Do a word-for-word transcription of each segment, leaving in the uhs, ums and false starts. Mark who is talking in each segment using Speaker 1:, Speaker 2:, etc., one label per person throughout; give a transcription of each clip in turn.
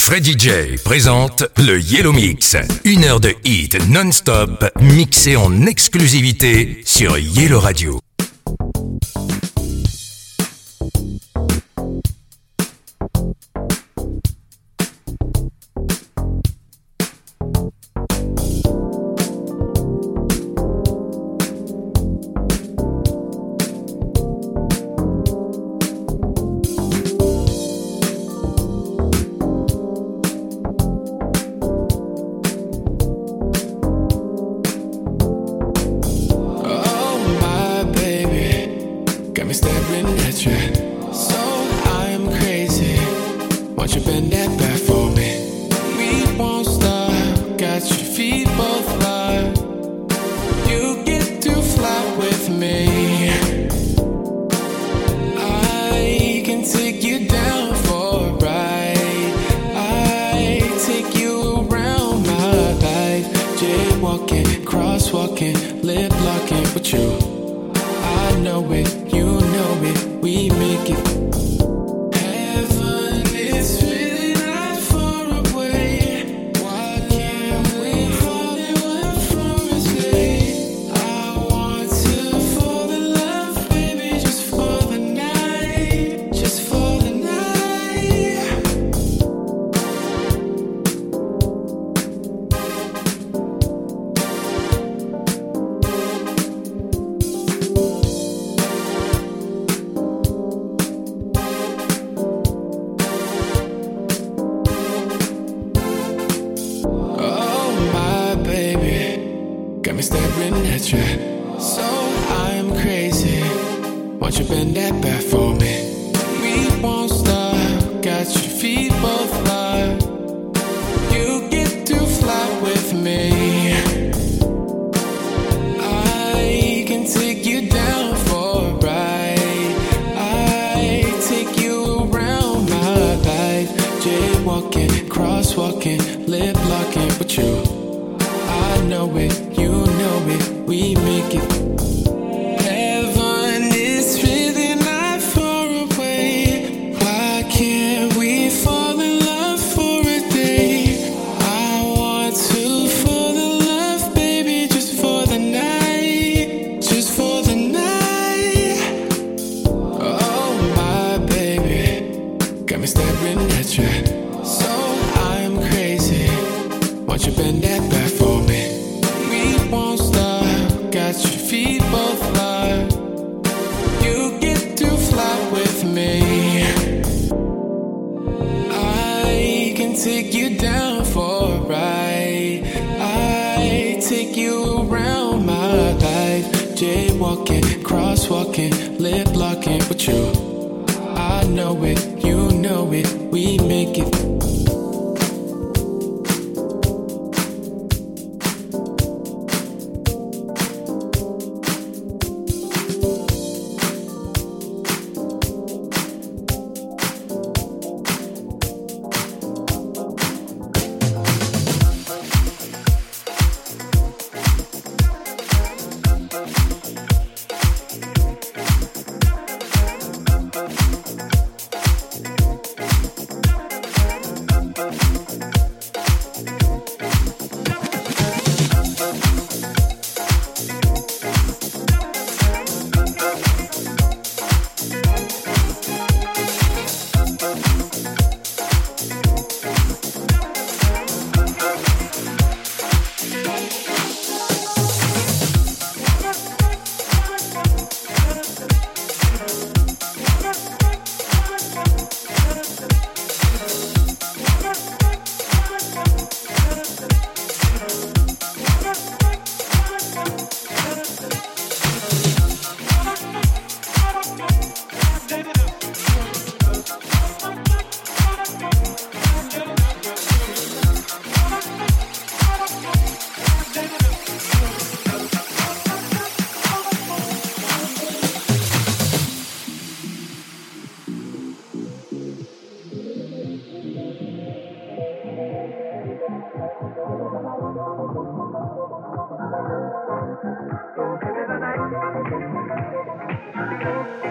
Speaker 1: Freddy J présente le Yellow Mix. Une heure de hit non-stop mixé en exclusivité sur Yellow Radio.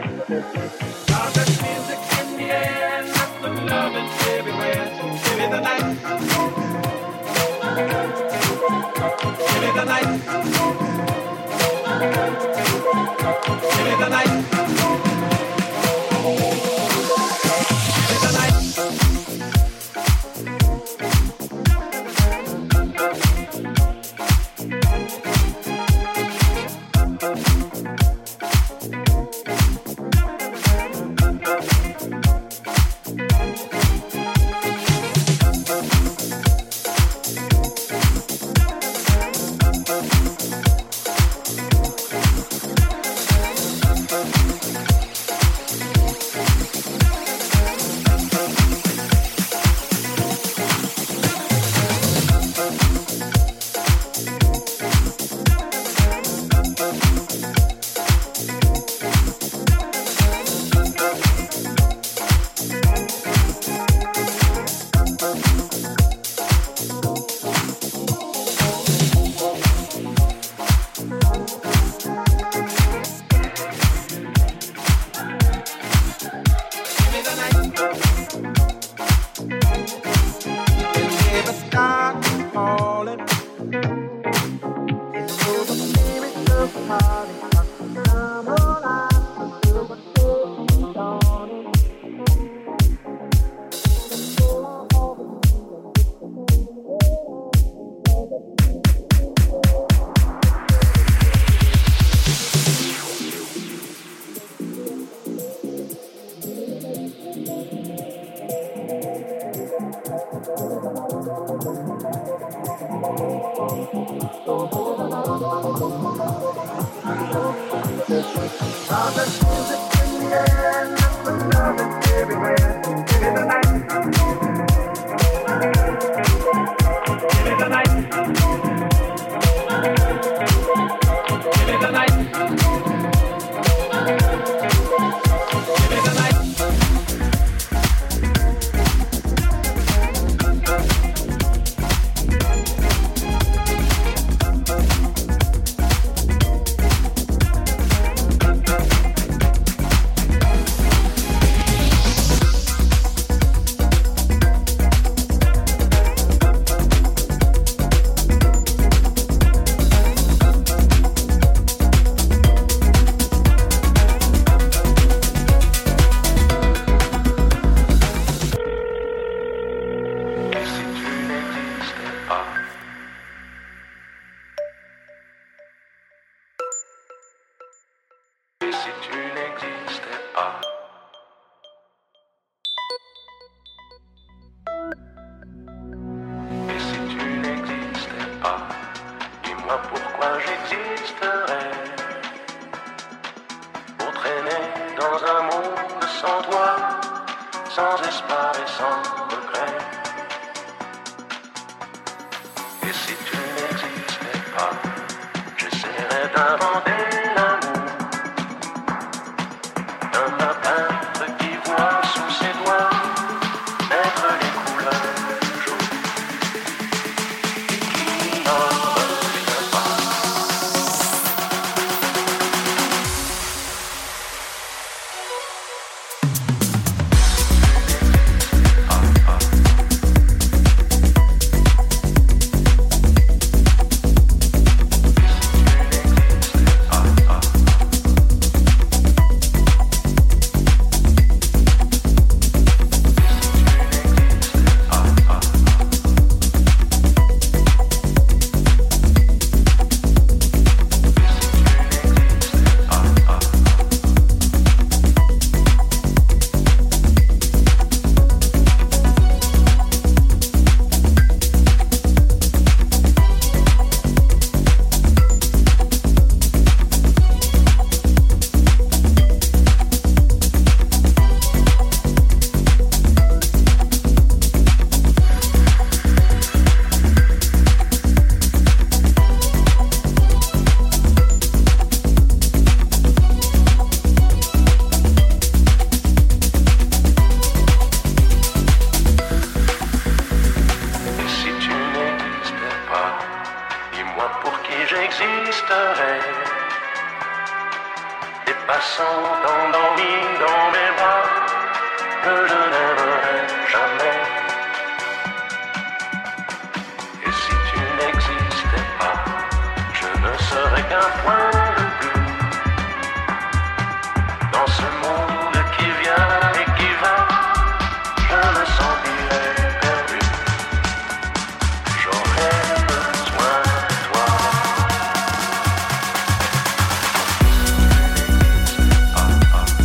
Speaker 2: Love is music in the air, nothing love is everywhere. So give me the night. Et si tu n'existais pas, serait qu'un point de plus dans ce monde qui vient et qui va. Je me sentirais perdu. J'aurais besoin de toi. Ah, ah.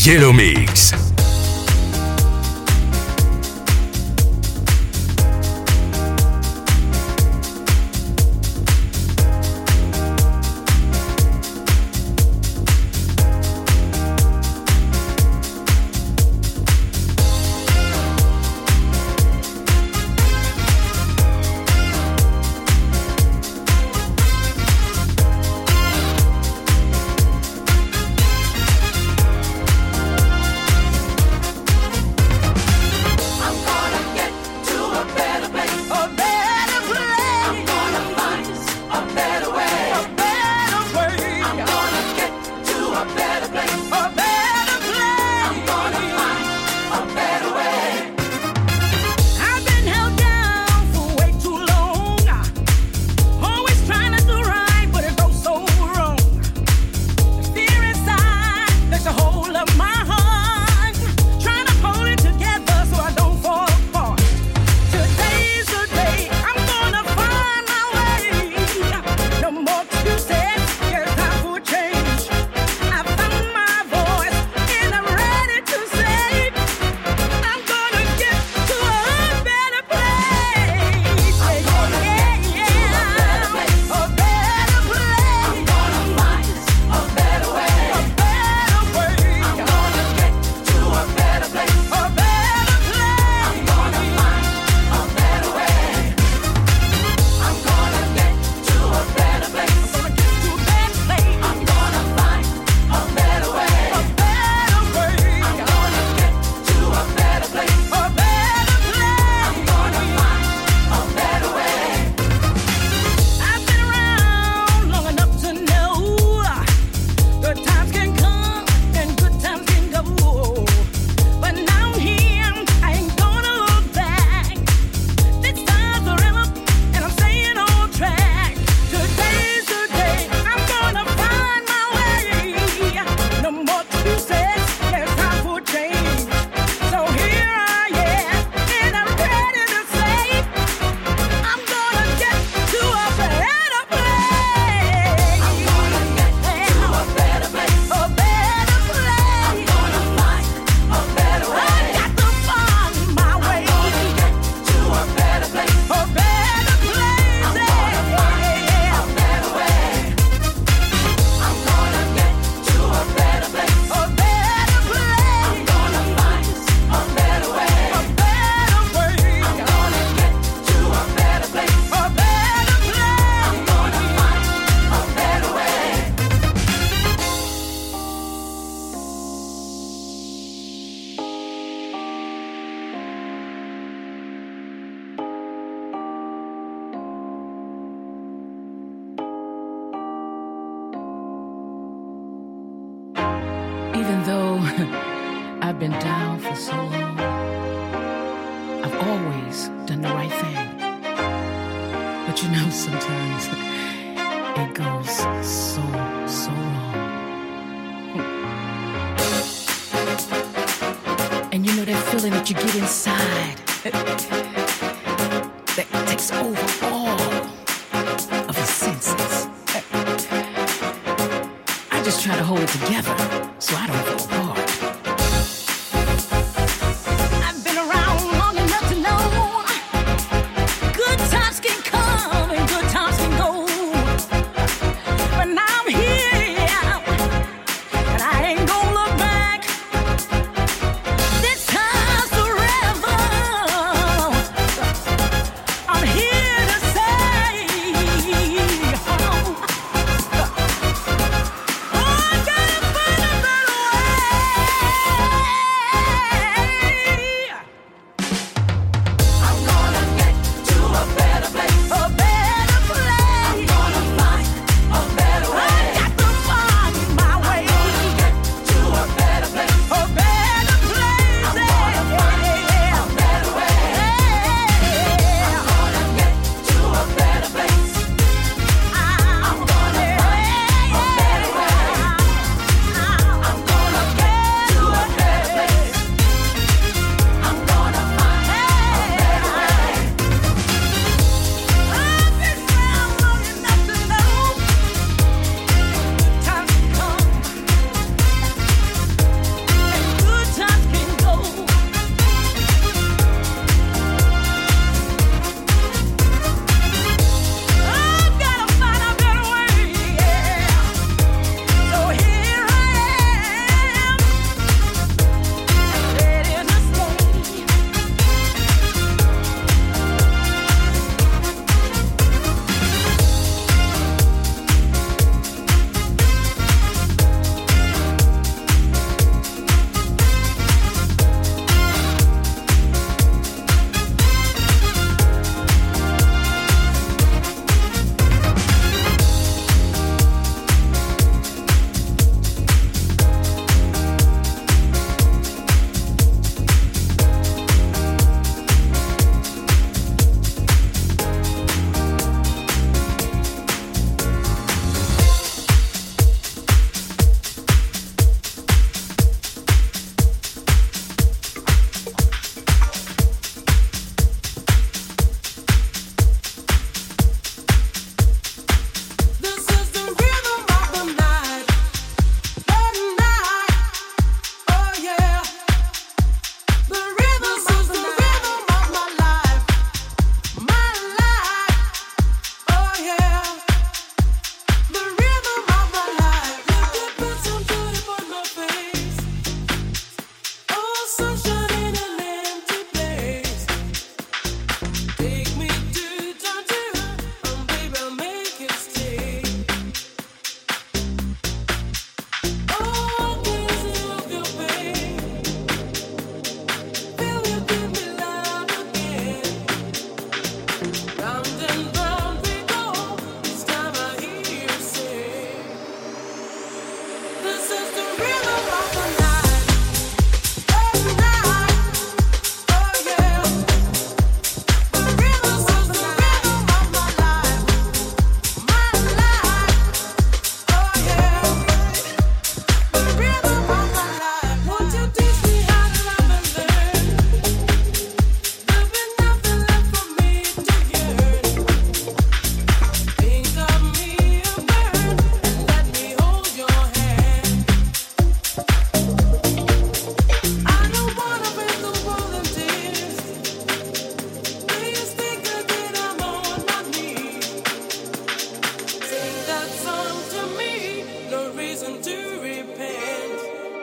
Speaker 1: Yellow Mix.
Speaker 3: Even though I've been down for so long, I've always done the right thing. But you know, sometimes it goes so, so wrong. And you know that feeling that you get inside that takes over all of the senses. I just try to hold it together so I don't fall apart. I've been around long enough to know good times can come and good times can go. But now I'm here and I ain't gonna look back. This time's forever. I'm here to say, oh, oh, I gotta find a better way.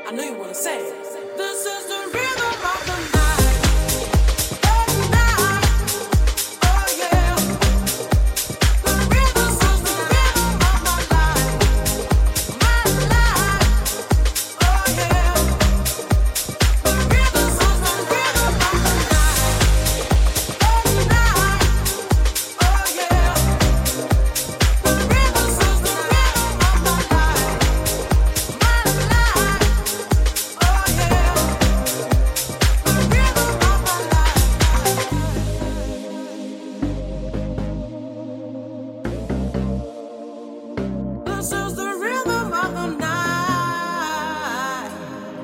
Speaker 4: I know you wanna say it. This is the rhythm of the night. Every night. Oh yeah. The rhythm is the rhythm of my life. My life. Oh yeah. The rhythm is the rhythm of the night. Every night. Oh yeah. The rhythm is the rhythm of my life. My life. Oh yeah. The rhythm of my life. This is the rhythm of the night.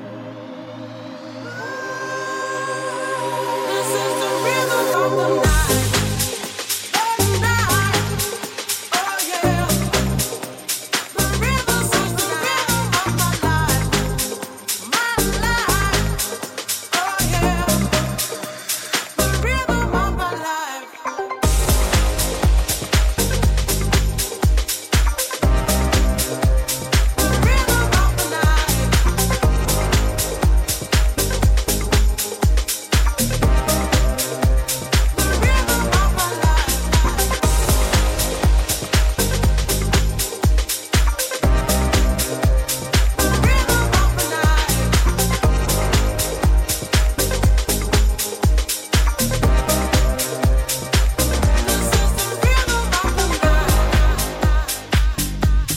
Speaker 4: This is the rhythm of the night. Every night. Oh yeah. The rhythm is the rhythm of my life. My life. Oh yeah. The rhythm of my life. Rhythm of the night. Rhythm of my life. Rhythm of the night. This is the rhythm of the night.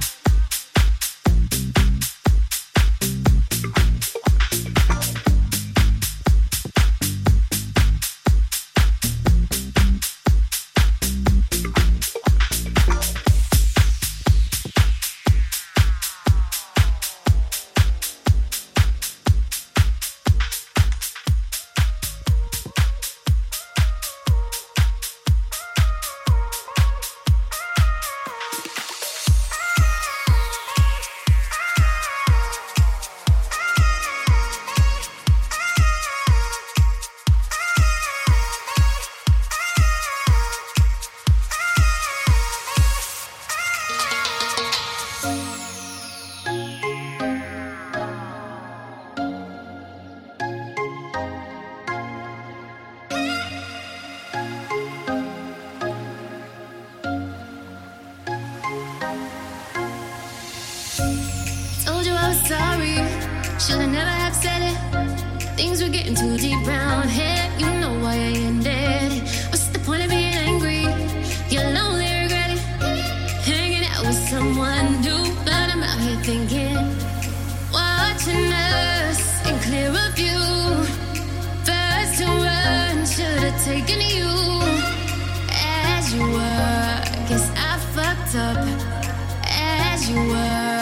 Speaker 5: Told you I was sorry, shoulda never have said it. Things were getting too deep round here. You know why I ended it. What's the point of being angry? You'll only regret it. Hanging out with someone new, but I'm out here thinking, watching us in clearer view. First to run, shoulda taken you as you were. Guess I fucked up as you were.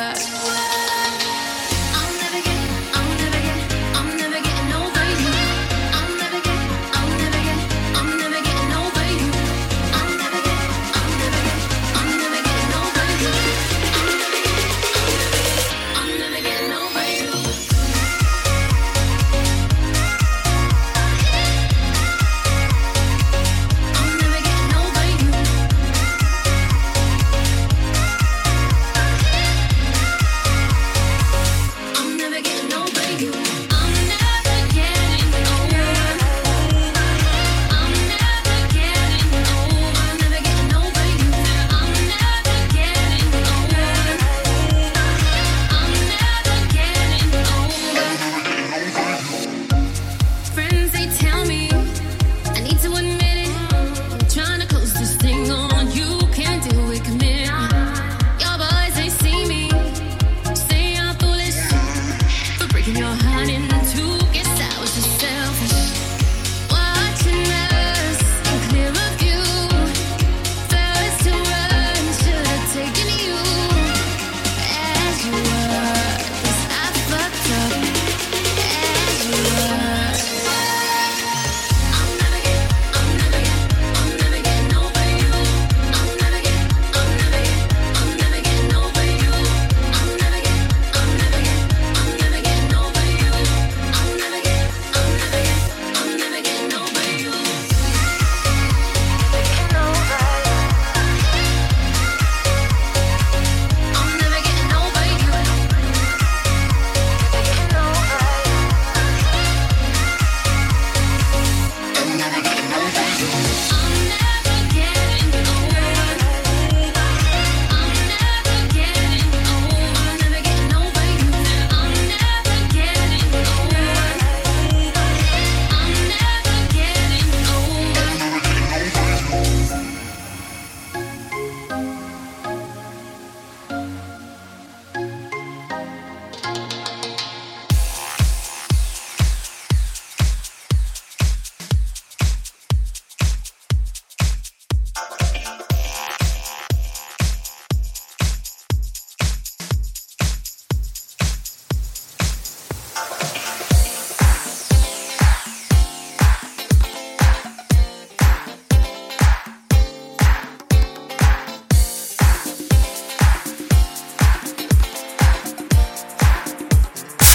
Speaker 5: I'll never get, I'll never get, I'm never getting over you. I'll never get,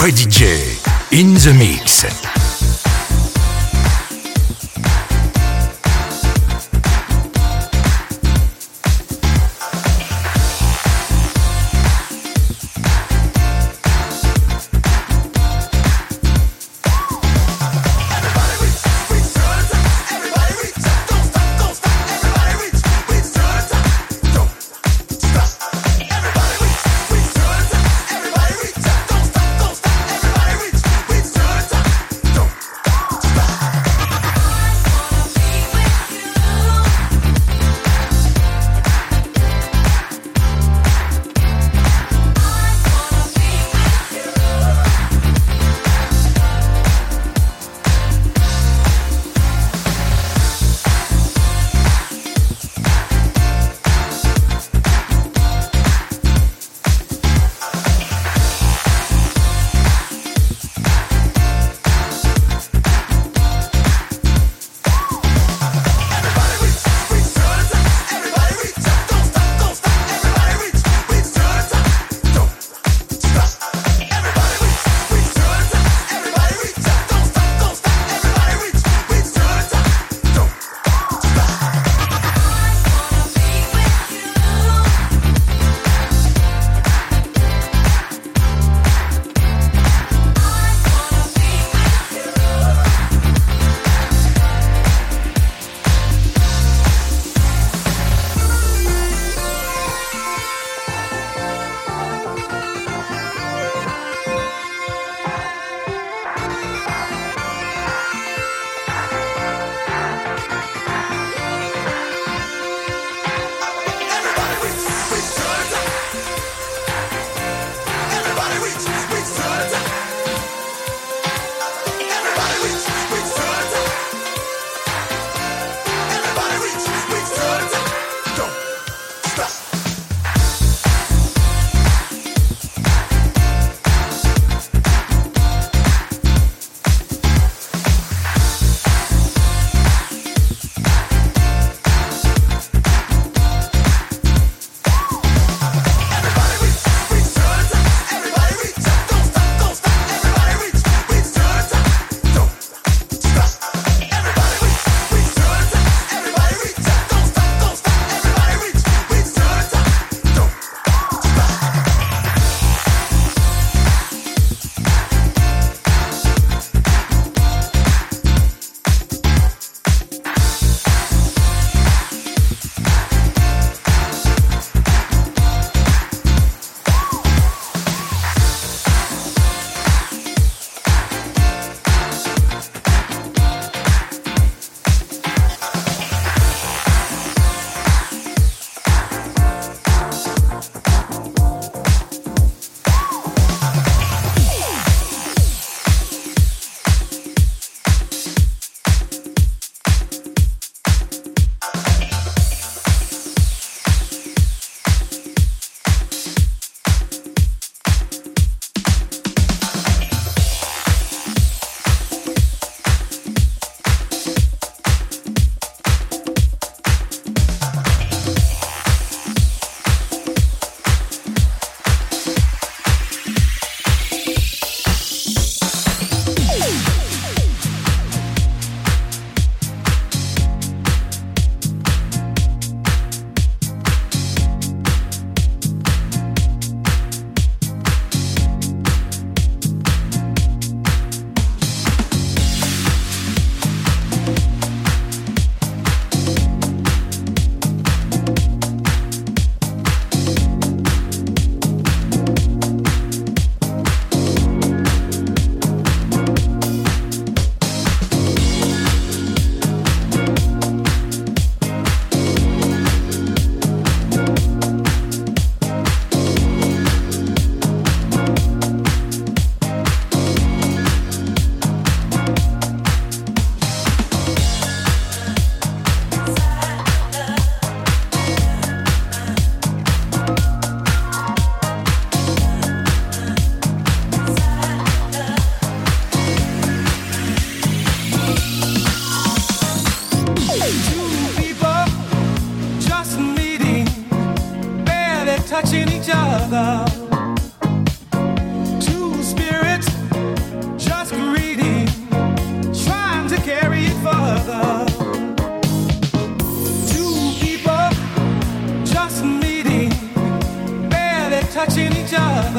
Speaker 1: vrai D J. In the mix.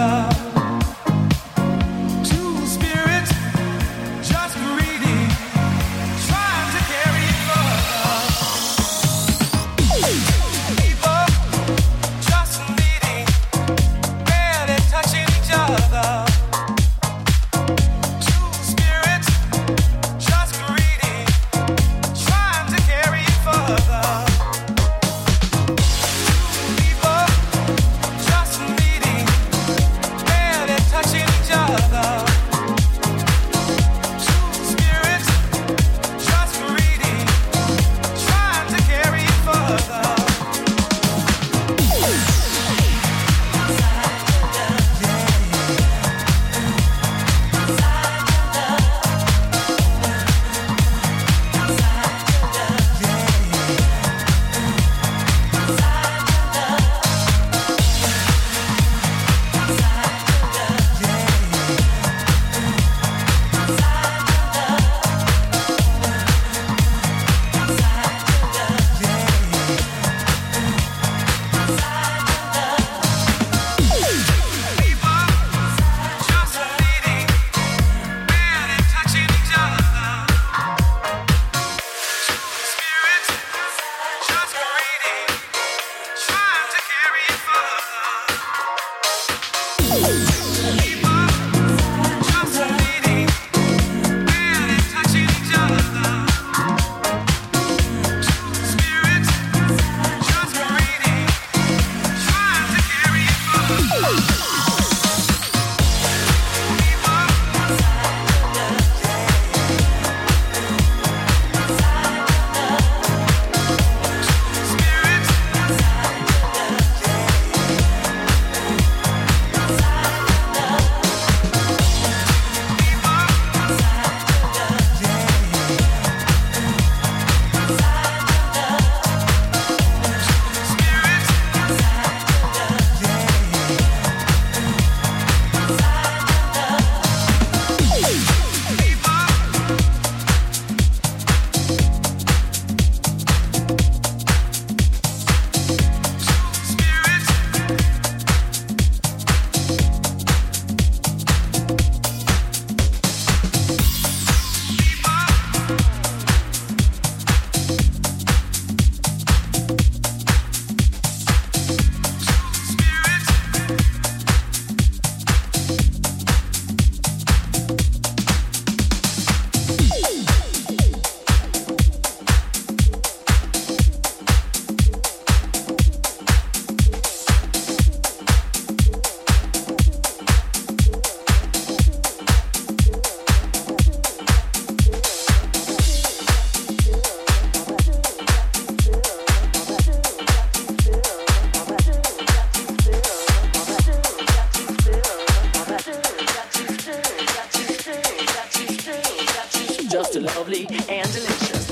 Speaker 6: just lovely and delicious.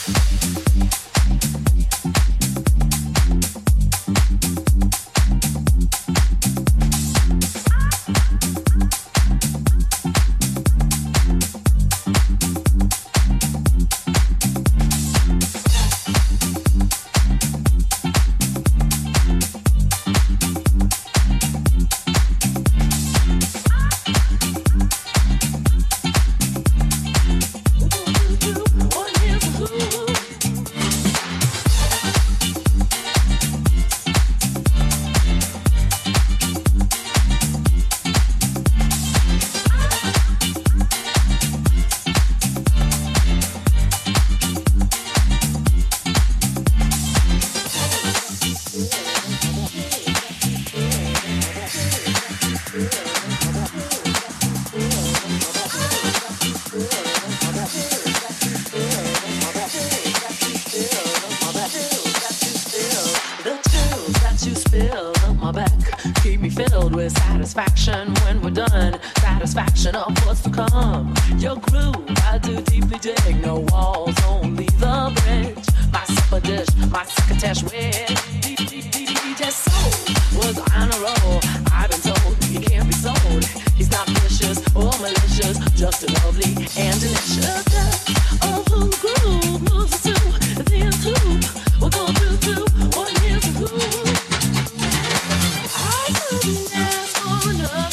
Speaker 7: Satisfaction when we're done, satisfaction of what's to come. Your groove, I do deeply dig. No walls, only the bridge. My supper dish, my succotash with D J Soul was on a roll. I've been told he can't be sold. He's not vicious or malicious, just lovely and delicious. Oh, who the groove moves us to the end too. We're going through through one year's who. I couldn't ask for another.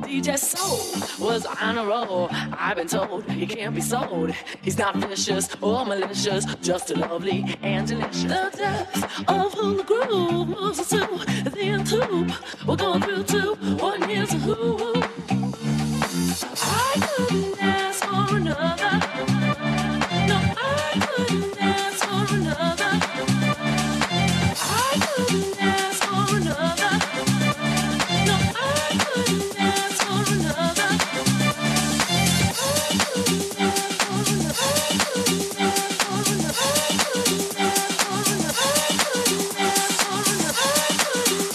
Speaker 7: D J Soul was on a roll. I've been told he can't be sold. He's not vicious or malicious, just lovely and delicious. The depth of who the groove moves us to the end tube. We're going through two. One here's a who. I couldn't ask for another. No, I couldn't ask for another. I couldn't ask for another. No, I couldn't ask for another. I couldn't ask for another. I couldn't ask for another. I couldn't ask for another. I couldn't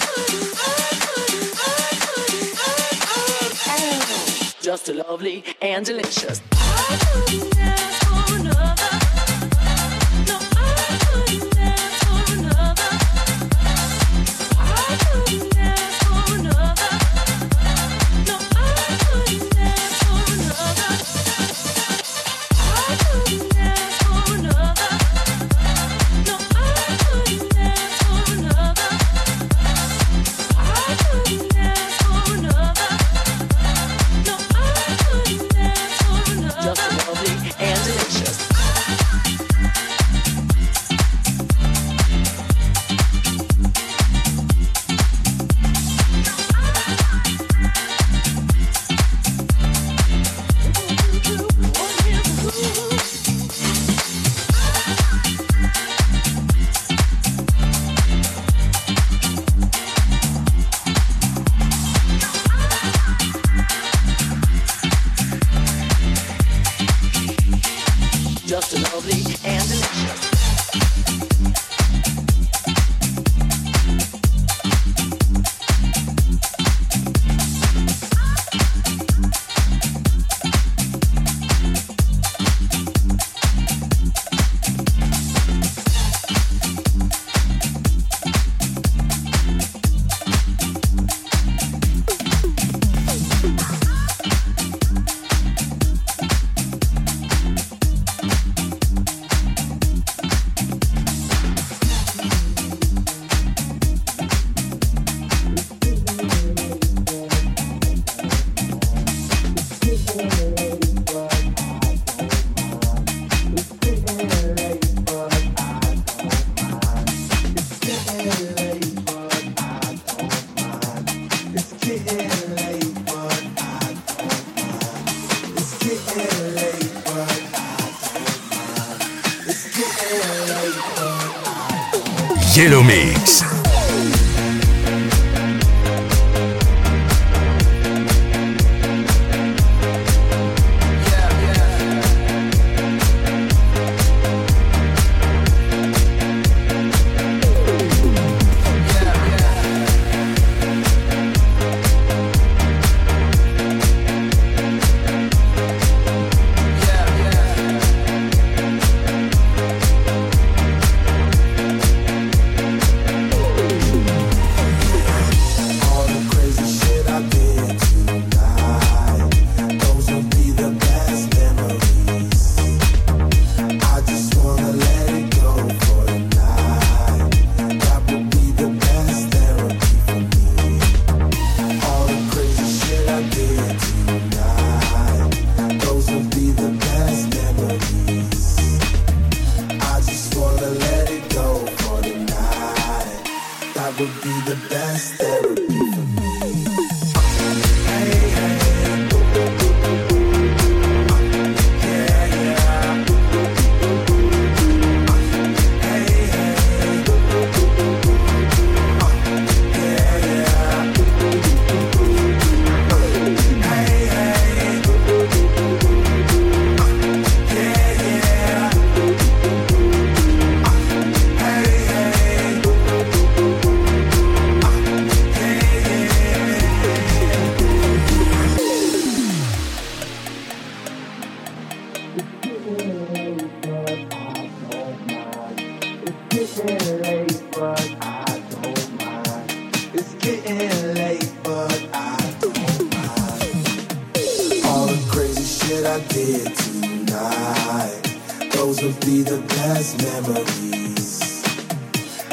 Speaker 7: ask for another. Just a lovely and delicious. I couldn't ask for another. No, I couldn't ask for another. I couldn't ask for another. No, I couldn't ask for another. I couldn't ask for another. No, I couldn't ask for another. I couldn't ask for another. No, I couldn't ask for another. Just lovely and delicious. Just lovely and delicious.
Speaker 1: Yellow Mix.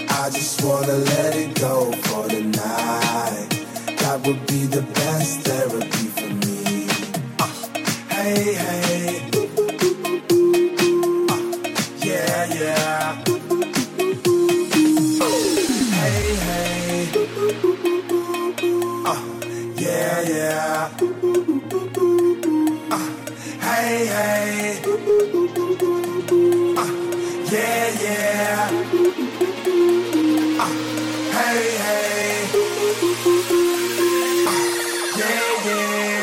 Speaker 8: That would be the best therapy. Yeah, yeah. Uh, hey, hey. Uh, yeah, yeah. Uh, hey, hey. Uh, yeah, yeah.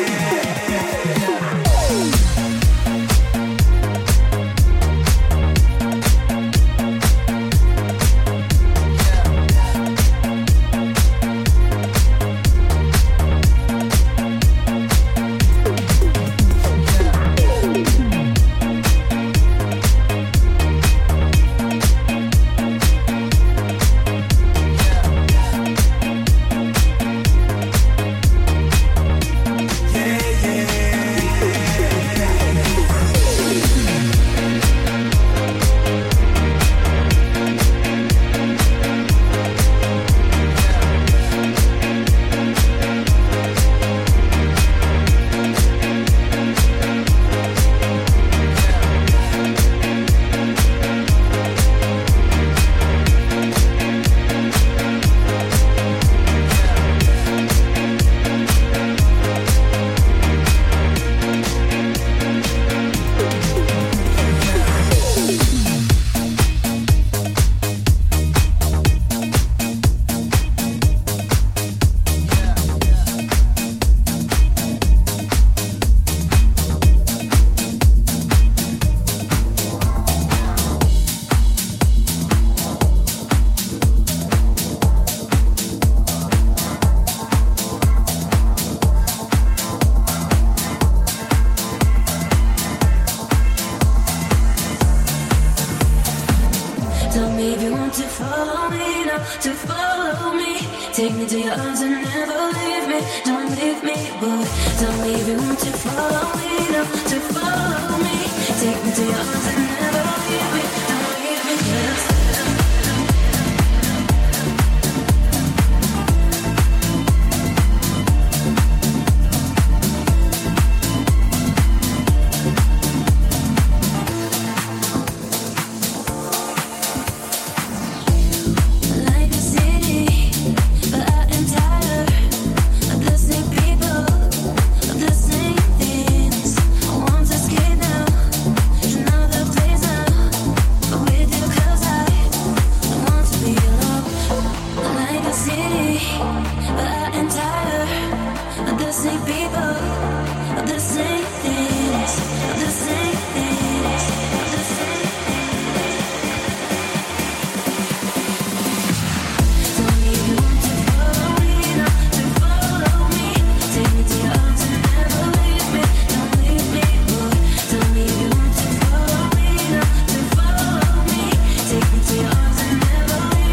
Speaker 5: Tell me if you want to follow me now, to follow me. Take me to your arms and never leave me, don't leave me, boy. Tell me if you want to follow me now, to follow me. Take me to your arms and never leave me, don't leave me, yes.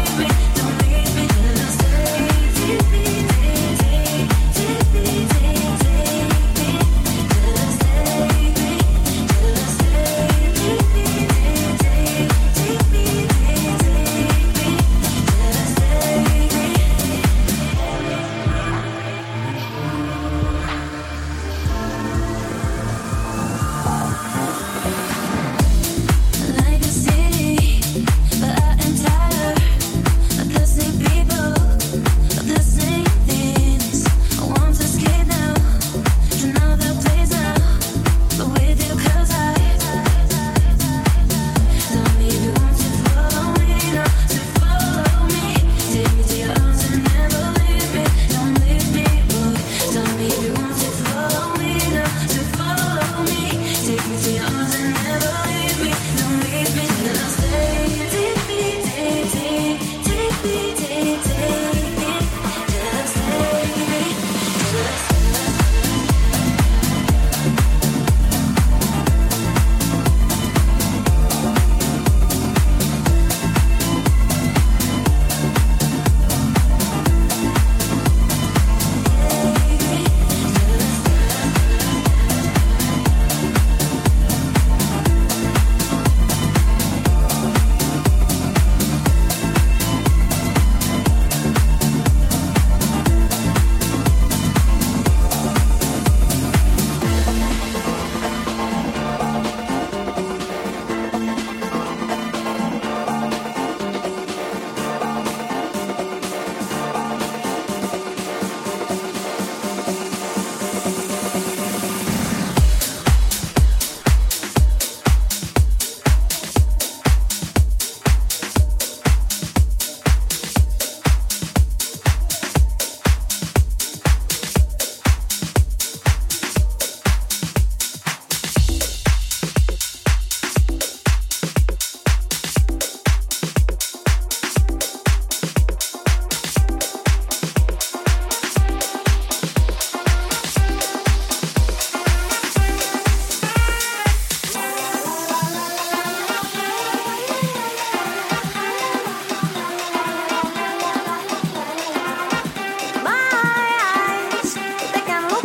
Speaker 5: Take me, take me, take me, take me.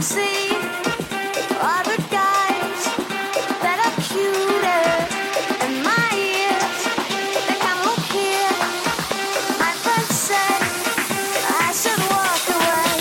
Speaker 9: see other guys that are cuter than my ears. They come look here. My friend said I should walk away.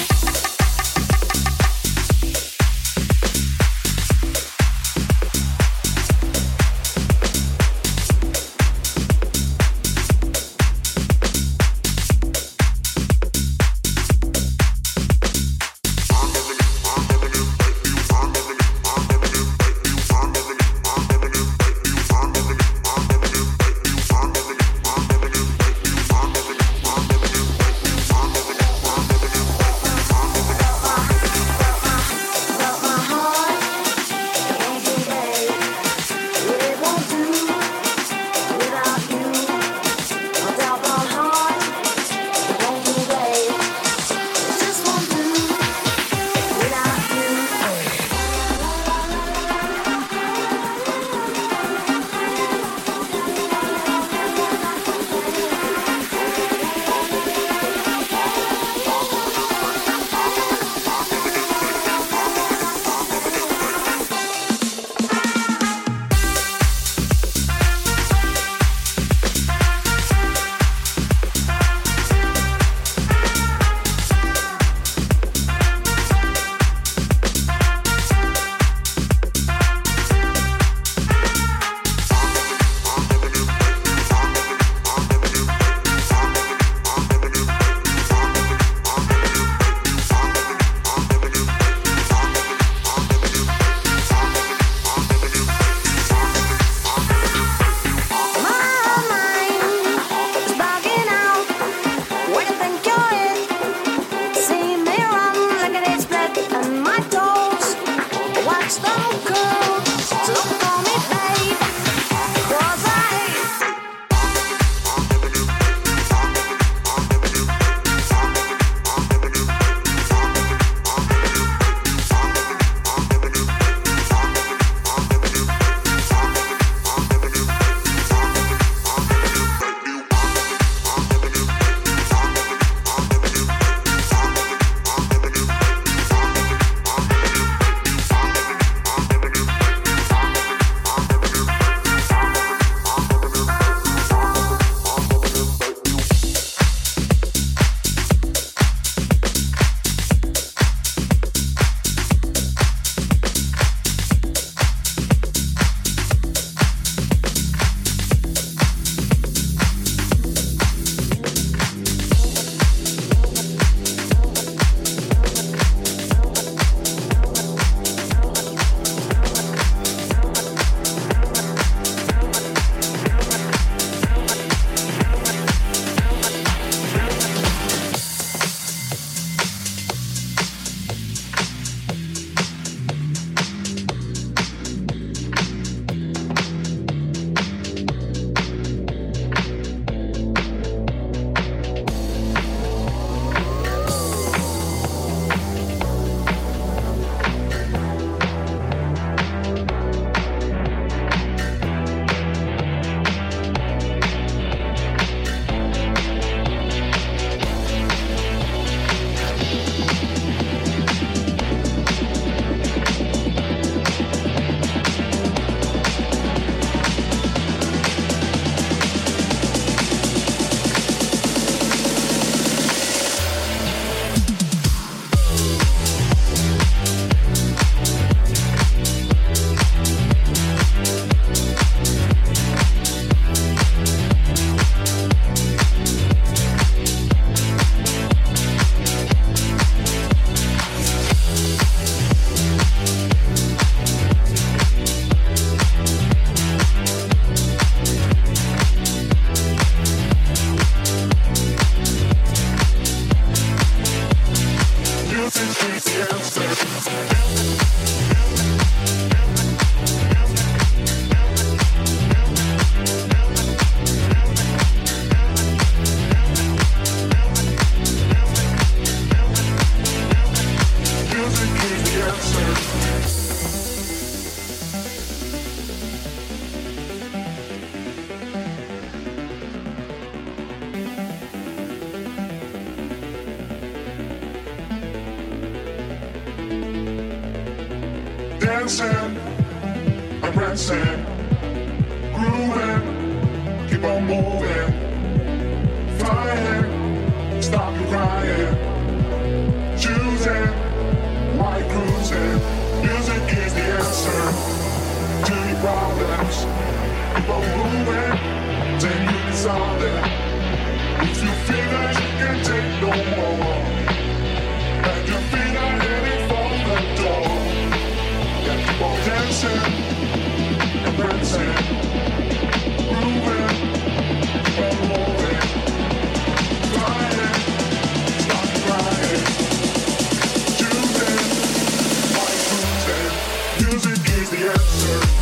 Speaker 10: dancing, and prancing, grooving, keep on moving, flying, stop you crying, choosing, white cruising. Music is the answer to your problems. Keep on moving, then you can solve them. If you feel that you can take no more, and you feel that heading for the door, yeah, keep on dancing and prancing, grooving, keep on moving, flying, stop crying, choosing, white cruising. Music is the answer.